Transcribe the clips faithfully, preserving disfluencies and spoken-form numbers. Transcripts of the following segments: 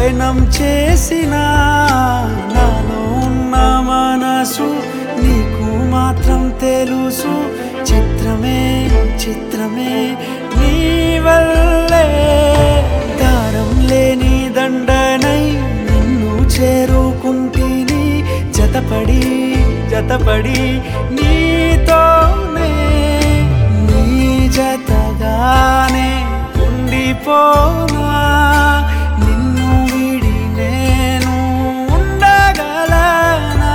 పయనం చేసిన నాలో ఉన్న మనసు నీకు మాత్రం తెలుసు. చిత్రమే చిత్రమే నీ వల్లే దారం లేని దండనై నిన్ను చేరుకుంటిని. జతపడి జతపడి నీతోనే నీ జతగానే ఉండిపోనా. నిన్ను విడి నేను ఉండగలనా?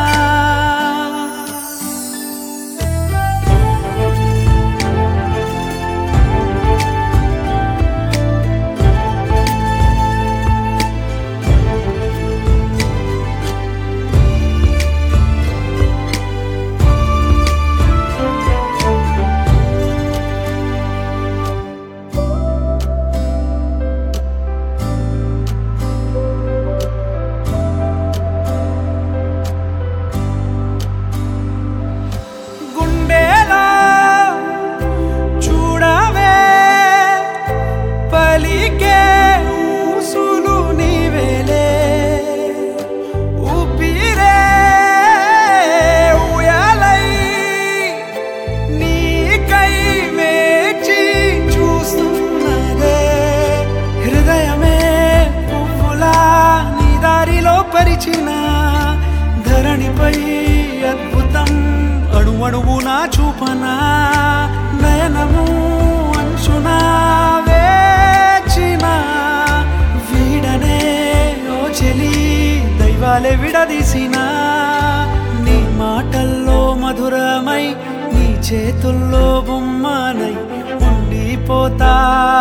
ధరణిపై అద్భుతం అణువణువునా చూపనా. నయనము అంచునా వేచిన వీడనే ఓ చెలి దైవాలే విడదీసిన. నీ మాటల్లో మధురమై నీ చేతుల్లో బొమ్మనై ఉండిపోతా.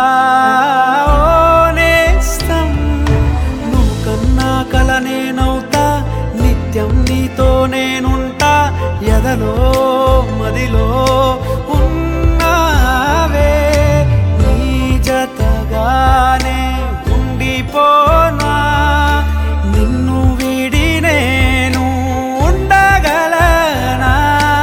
నువ్వు కన్నా కల నేనవుతా. నిత్యం నీతో నేనుంటా. ఎదలో మదిలో ఉన్నావే నీ జతగానే ఉండిపోనా. నిన్ను విడి నేను ఉండగలనా?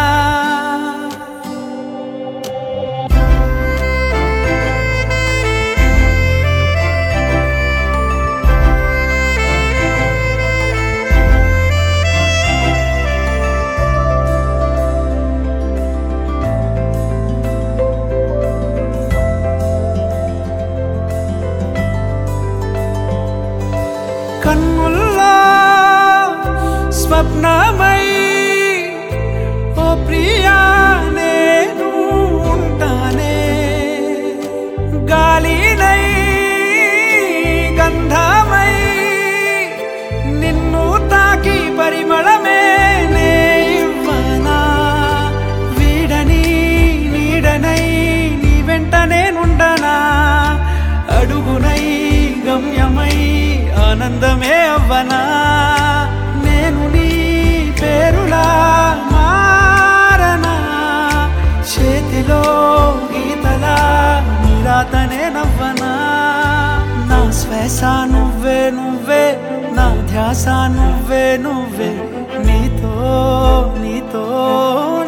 కన్నుల్లో స్వప్నమై ఓ ప్రియా నేను ఉంటానే. గాలినై గంధమై నిన్ను తాకి పరిమళమే నే ఇవ్వనా. వీడని నీడనై నీ వెంట నేనుండనా. అడుగునై గమ్యమై ఆనందమే అవ్వనా. నేను నీ పేరులా మారనా. చేతిలో గీతలా నిరాతనే నవ్వనా. నా శ్వాస నువ్వే నువ్వే నా ధ్యాస నువ్వే నువ్వే నీతో నీతో